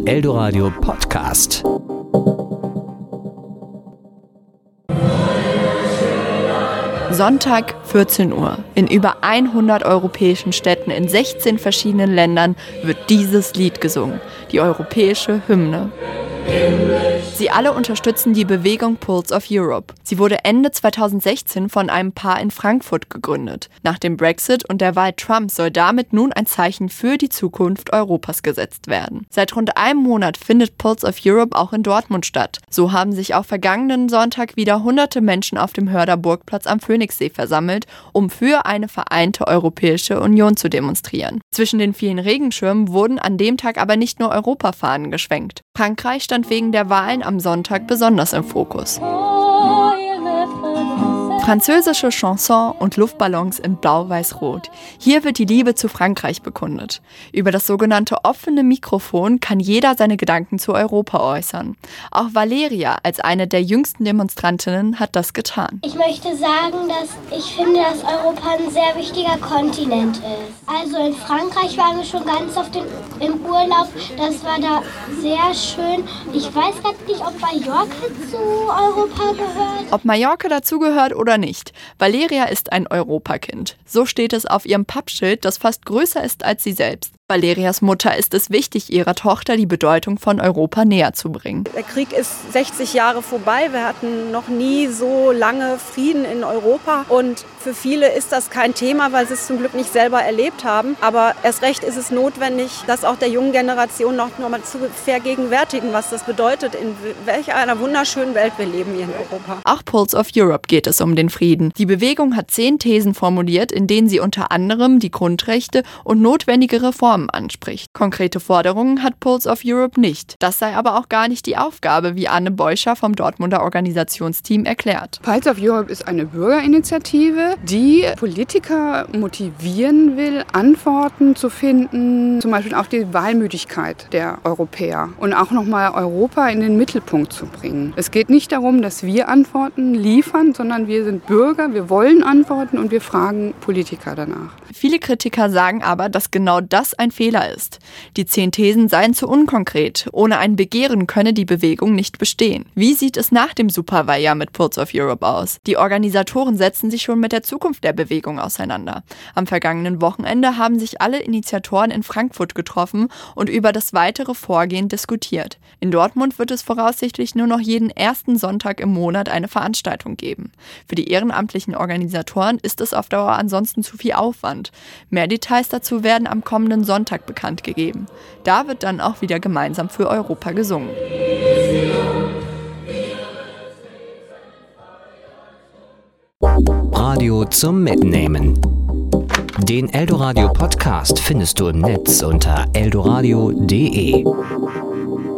Eldoradio Podcast. Sonntag, 14 Uhr. In über 100 europäischen Städten in 16 verschiedenen Ländern wird dieses Lied gesungen, die europäische Hymne. Sie alle unterstützen die Bewegung Pulse of Europe. Sie wurde Ende 2016 von einem Paar in Frankfurt gegründet. Nach dem Brexit und der Wahl Trumps soll damit nun ein Zeichen für die Zukunft Europas gesetzt werden. Seit rund einem Monat findet Pulse of Europe auch in Dortmund statt. So haben sich auch vergangenen Sonntag wieder hunderte Menschen auf dem Hörder Burgplatz am Phoenixsee versammelt, um für eine vereinte Europäische Union zu demonstrieren. Zwischen den vielen Regenschirmen wurden an dem Tag aber nicht nur Europafahnen geschwenkt. Frankreich stand wegen der Wahlen am Sonntag besonders im Fokus. Französische Chanson und Luftballons in Blau-Weiß-Rot. Hier wird die Liebe zu Frankreich bekundet. Über das sogenannte offene Mikrofon kann jeder seine Gedanken zu Europa äußern. Auch Valeria als eine der jüngsten Demonstrantinnen hat das getan. Ich möchte sagen, dass ich finde, dass Europa ein sehr wichtiger Kontinent ist. Also in Frankreich waren wir schon ganz oft im Urlaub. Das war da sehr schön. Ich weiß gar nicht, ob Mallorca zu Europa gehört. Ob Mallorca dazugehört oder nicht. Valeria ist ein Europakind. So steht es auf ihrem Pappschild, das fast größer ist als sie selbst. Valerias Mutter ist es wichtig, ihrer Tochter die Bedeutung von Europa näher zu bringen. Der Krieg ist 60 Jahre vorbei. Wir hatten noch nie so lange Frieden in Europa. Und für viele ist das kein Thema, weil sie es zum Glück nicht selber erlebt haben. Aber erst recht ist es notwendig, das auch der jungen Generation noch mal zu vergegenwärtigen, was das bedeutet, in welch einer wunderschönen Welt wir leben hier in Europa. Auch Pulse of Europe geht es um den Frieden. Die Bewegung hat 10 Thesen formuliert, in denen sie unter anderem die Grundrechte und notwendige Reformen anspricht. Konkrete Forderungen hat Pulse of Europe nicht. Das sei aber auch gar nicht die Aufgabe, wie Anne Beuscher vom Dortmunder Organisationsteam erklärt. Pulse of Europe ist eine Bürgerinitiative, die Politiker motivieren will, Antworten zu finden, zum Beispiel auf die Wahlmüdigkeit der Europäer und auch nochmal Europa in den Mittelpunkt zu bringen. Es geht nicht darum, dass wir Antworten liefern, sondern wir sind Bürger, wir wollen Antworten und wir fragen Politiker danach. Viele Kritiker sagen aber, dass genau das ein Fehler ist. Die 10 Thesen seien zu unkonkret. Ohne ein Begehren könne die Bewegung nicht bestehen. Wie sieht es nach dem Superwahljahr mit Pulse of Europe aus? Die Organisatoren setzen sich schon mit der Zukunft der Bewegung auseinander. Am vergangenen Wochenende haben sich alle Initiatoren in Frankfurt getroffen und über das weitere Vorgehen diskutiert. In Dortmund wird es voraussichtlich nur noch jeden ersten Sonntag im Monat eine Veranstaltung geben. Für die ehrenamtlichen Organisatoren ist es auf Dauer ansonsten zu viel Aufwand. Mehr Details dazu werden am kommenden Sonntag bekannt gegeben. Da wird dann auch wieder gemeinsam für Europa gesungen. Radio zum Mitnehmen. Den Eldoradio Podcast findest du im Netz unter eldoradio.de.